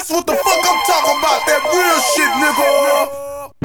That's what the fuck I'm talking about, that real shit, nigga.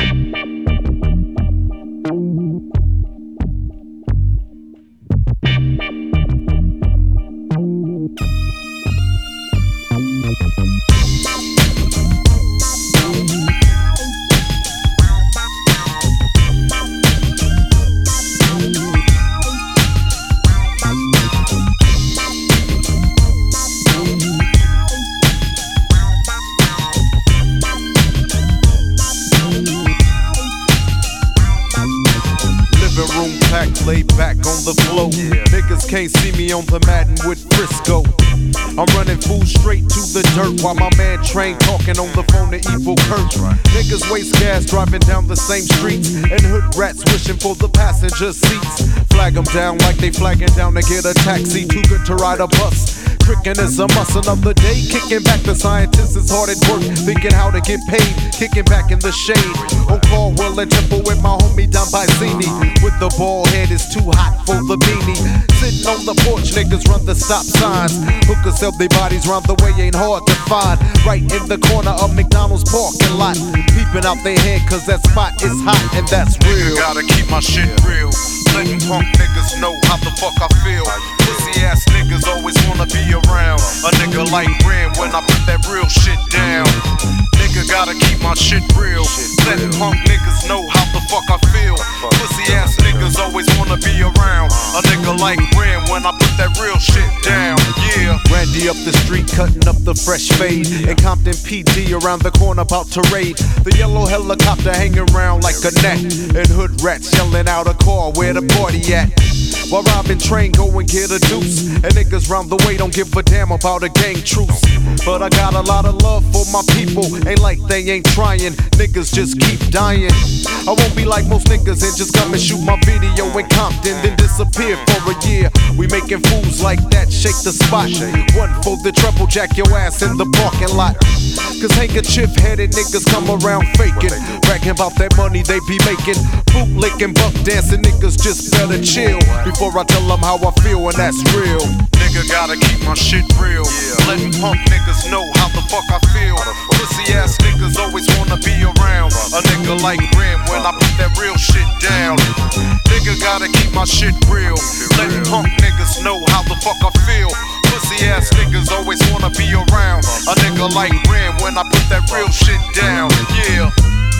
Room packed, laid back on the floor. Niggas can't see me on the Madden with Frisco. I'm running full straight to the dirt while my man Train talking on the phone to Evil Kurt. Niggas waste gas driving down the same streets, and hood rats wishing for the passenger seats. Flag them down like they flagging down to get a taxi. Too good to ride a bus. Trickin' is a must. Another day, kicking back. The scientist is hard at work, thinking how to get paid. Kicking back in the shade. On Caldwell and Temple with my homie down by Zini. With the bald head is too hot for the beanie. Sitting on the porch, niggas run the stop signs. Hookers sell their bodies round the way, ain't hard to find. Right in the corner of McDonald's parking lot. Peeping out their head, cause that spot is hot and that's real. Gotta keep my shit real. Letting punk niggas know how the fuck I feel. Pussy ass niggas always wanna be around a nigga like Ren when I put that real shit down. Nigga gotta keep my shit real. Letting punk niggas know how the fuck I feel. Pussy ass niggas always wanna be around a nigga like Ren when I put that real shit down. Yeah. Randy up the street cutting up the fresh fade. And Compton PD around the corner about to raid. The yellow helicopter hanging around like a net. And hood rats yelling out a car, where the party at? While Robin Train go and get a deuce. And niggas round the way don't give a damn about a gang truce. But I got a lot of love for my people. Ain't like they ain't trying, niggas just keep dying. I won't be like most niggas and just come and shoot my video in Compton, then disappear for a year. We making fools like that, shake the spot. One for the trouble, jack your ass in the parking lot. Cause handkerchief headed niggas come around faking, bragging about that money they be making. Bootlicking, buck dancing niggas just better chill before I tell them how I feel, and that's real. Nigga gotta keep my shit real. Letting punk niggas know how the fuck I feel. Pussy ass niggas always wanna be around a nigga like Ren when I put that real shit down. Nigga gotta keep my shit real. Letting punk niggas know how the fuck I feel. Pussy ass niggas always wanna be around a nigga like Ren when I put that real shit down. Yeah.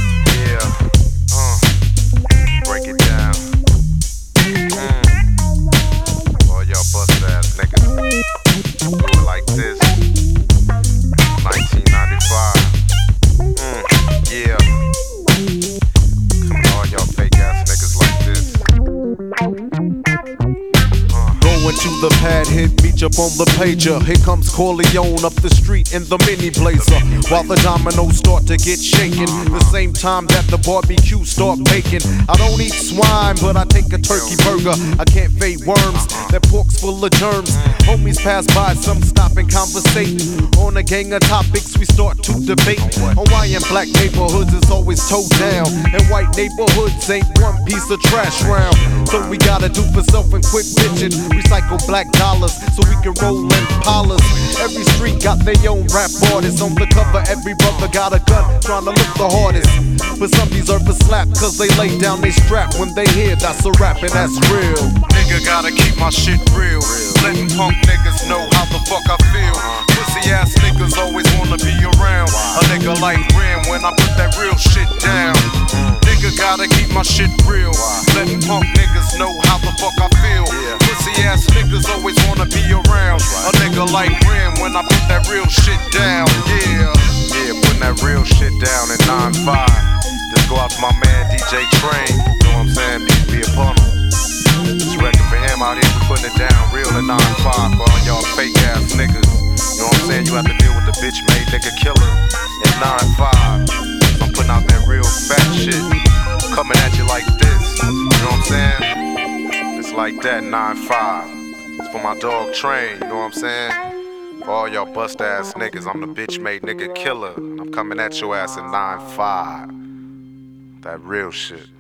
Break it down. All y'all bust ass niggas do it like this. 1995. Yeah. Come on, all y'all fake ass niggas like this. Going to the pad, hit meet up on the pager. Here comes Corleone up the street in the mini blazer. While the dominoes start to get shaken, the same time that the barbecue start baking. I don't eat swine, but I take a turkey burger. I can't fade worms, that pork's full of germs. Homies pass by, some stop and conversate. On a gang of topics, we start to debate. On why in black neighborhoods is always towed down, and white neighborhoods ain't one piece of trash round. So we gotta do for self and quit bitching. Recycle black dollars so we can roll Impalas. Every street got their own rap artists. On the cover, every brother got a gun, trying to look the hardest. But some deserve a slap, cause they lay down they strap. When they hear that's a rap and that's real. Nigga gotta keep my shit real. Letting punk niggas know how the fuck I feel. Pussy ass niggas always wanna be around a nigga like Ren when I put that real shit down. Nigga gotta keep my shit real. Letting punk niggas know how the fuck I feel. Pussy ass niggas always wanna be around a nigga like Ren when I put that real shit down. Yeah, putting that real shit down in 9-5. Just go out to my man DJ Train. You know what I'm saying? Peace be upon him. This record for him out here, we putting it down real in 9-5 for all y'all fake ass niggas. You know what I'm saying? You have to deal with the bitch made nigga killer in 9-5. I'm putting out that real fat shit, coming at you like this. You know what I'm saying? It's like that 9-5. It's for my dog Train. You know what I'm saying? For all y'all bust ass niggas, I'm the bitch made nigga killer. I'm coming at your ass in 9-5. That real shit.